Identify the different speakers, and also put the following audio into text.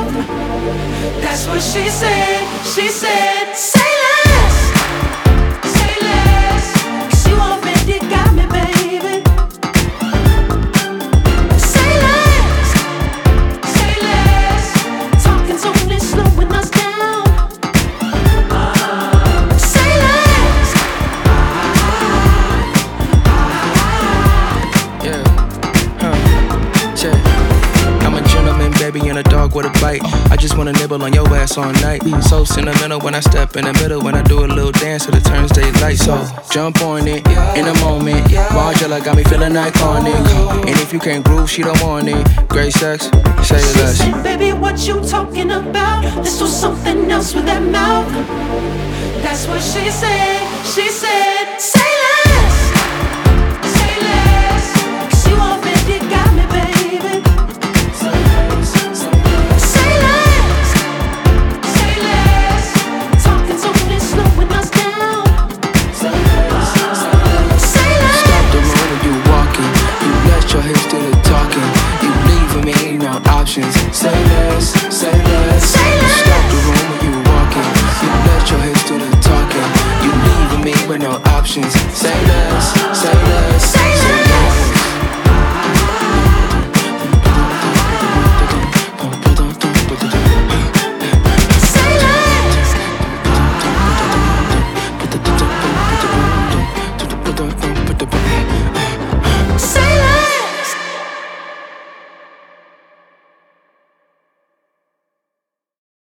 Speaker 1: mouth. That's what she said. She said, say less, say less. 'Cause you already got me, baby. Say less, say less. Talking's only slowing us down. Say less.
Speaker 2: Yeah, check. I'm a gentleman, baby, and a dog with a bite. I just wanna nibble on your ass all night. So sentimental when I step in the middle, when I do a little dance till it turns daylight. So jump on it in a moment. Margella got me feeling iconic. And if you can't groove, she don't want it. Great sex, say
Speaker 1: She
Speaker 2: less.
Speaker 1: said, baby, what you talking about? Let's do something else with that mouth. That's what she said. She said, say less, say less. 'Cause you already got me, baby. Say less, say less. Talking's only slowing us down. Say less, say less.
Speaker 2: Stop the room when you walking. You let your hips do the talking. You leaving me no options. Say less, say less.
Speaker 1: Say less.
Speaker 2: Stop the room when you walking. You let your hips do the talking. You leaving me with no options. Say less, say less,
Speaker 1: Say less. Say less. Say less.